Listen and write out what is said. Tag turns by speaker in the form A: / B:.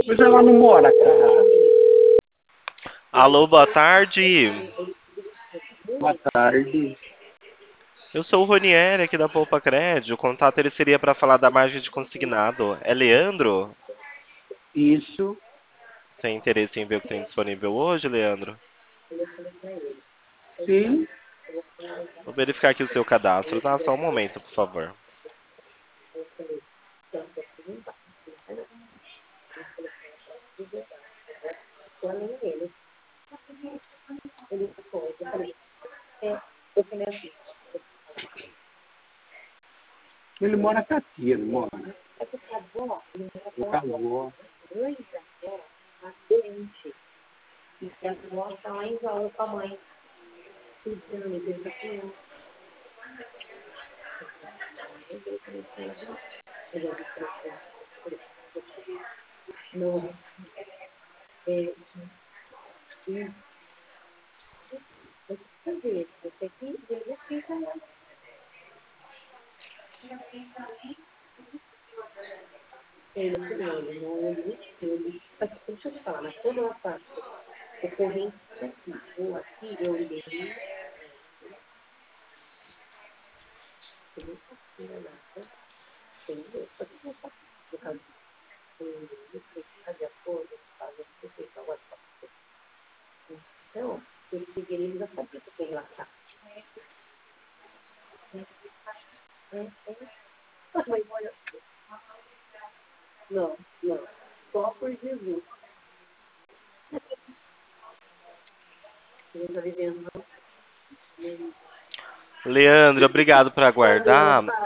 A: Mas ela não mora, cara.
B: Alô, boa tarde.
A: Boa tarde.
B: Eu sou o Ronieri aqui da Poupa Crédito. O contato ele seria para falar da margem de consignado. É Leandro?
A: Isso.
B: Tem interesse em ver o que tem disponível hoje, Leandro?
A: Sim.
B: Vou verificar aqui o seu cadastro, tá? Só um momento, por favor.
A: Ele mora com a tia, não mora? Com a avó.
B: Leandro, obrigado por aguardar.